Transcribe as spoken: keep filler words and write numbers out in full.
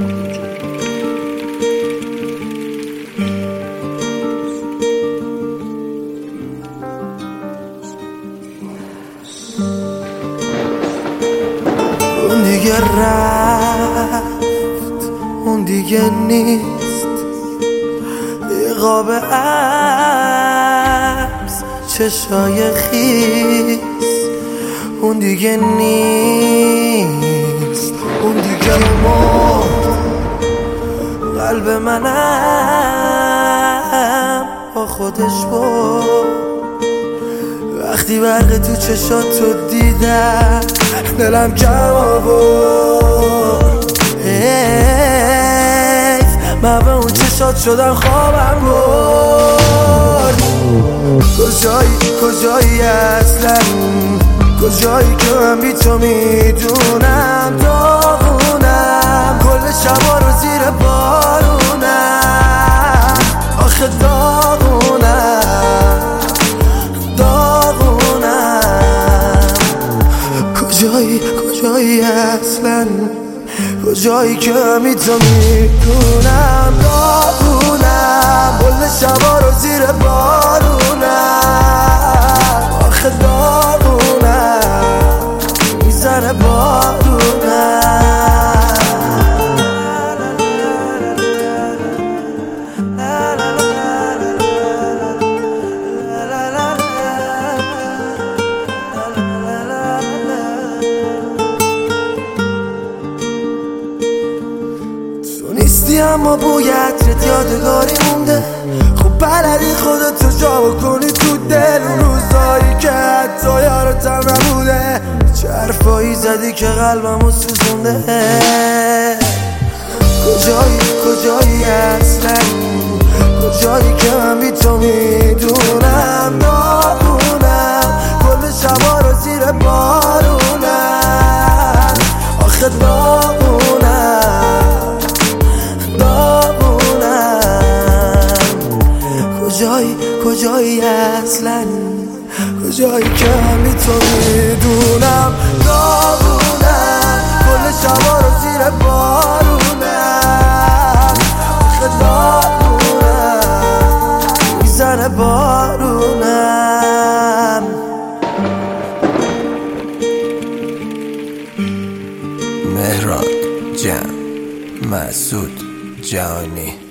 اون دیگه رفت، اون دیگه نیست، یه قاب عکس چشای خیس. اون دیگه نیست، اون دیگه مرد، قلب منم با خودش برد. وقتی برق تو چشاتو دیدم دلم کم آورد. حیف من به اون چشات شدم خوابم برد. کجایی کجایی اصلا، کجایی که من بی تو میدونم داغونم، کل شبا رو زیر بارونم، آخه داغونم داغونم. کجایی کجایی اصلا، کجایی که من بی تو میدونم داغونم، کل شبا رو زیر بارونم، آخه داغونم میزنه بارونم. نیستی اما بوی عطرت یادگاری مونده. خب بلدی خودتو جا بکنی تو دل، اون روزایی که حتی یارتم نبوده. چه حرفایی زدی که قلبمو سوزونده. کجایی کجایی اصلا، کجایی که من بی تو میدونم داغونم، کل شبا رو زیر بارونم، آخه داغونم داغونم. کجایی کجایی اصلا، کجایی که من بی تو میدونم داغونم، کل شبا رو زیر بارونم، آخه داغونم میزنه بارونم. مهران جان، مسعود جانی.